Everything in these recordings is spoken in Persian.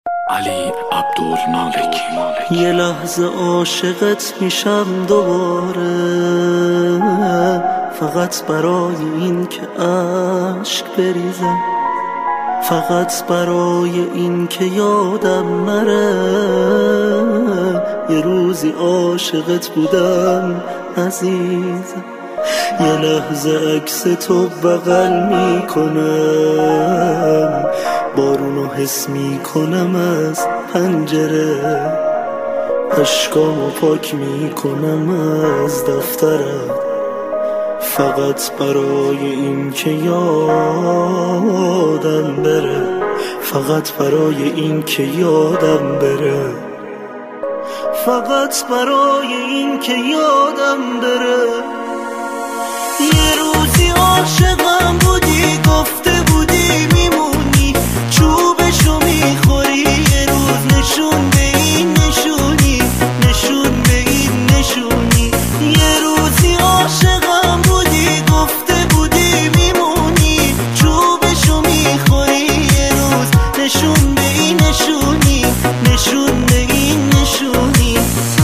علی عبدالمالکی. یه لحظه عاشقت میشم دوباره، فقط برای این که عشق بریزم، فقط برای این که یادم نره یه روزی عاشقت بودم عزیزم. یه لحظه عکس تو بغل میکنم، بارونو حس میکنم از پنجره، اشکامو پاک میکنم از دفترم، فقط برای این که یادم بره، فقط برای این که یادم بره، فقط برای این که یادم بره. یه روزی عاشقم بودی، گفته بودی میمونی، چوبشو میخوری، یه روز نشون به این نشونی، نشون به این نشونی. یه روزی عاشقم بودی، گفته بودی میمونی، چوبشو میخوری، یه روز نشون به این نشونی، نشون به این نشونی.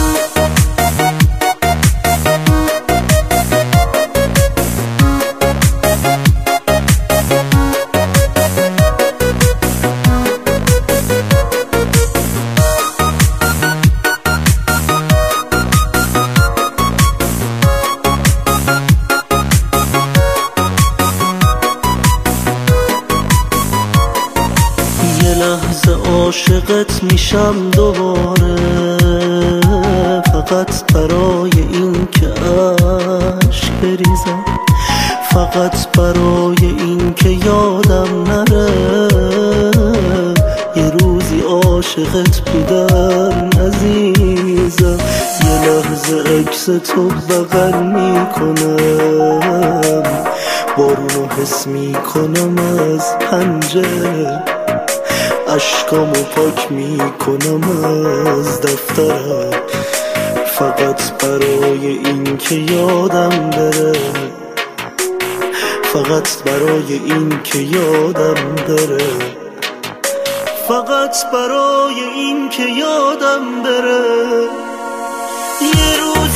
یه لحظه عاشقت میشم دوباره، فقط برای این که عشق بریزم، فقط برای این که یادم نره یه روزی عاشقت بودم عزیزم. یه لحظه عکس تو بغل میکنم، بارونو حس میکنم از پنجره، اشکامو پاک میکنم از دفترم، فقط برای این که یادم بره، فقط برای این که یادم بره، فقط برای این که یادم بره. یه روز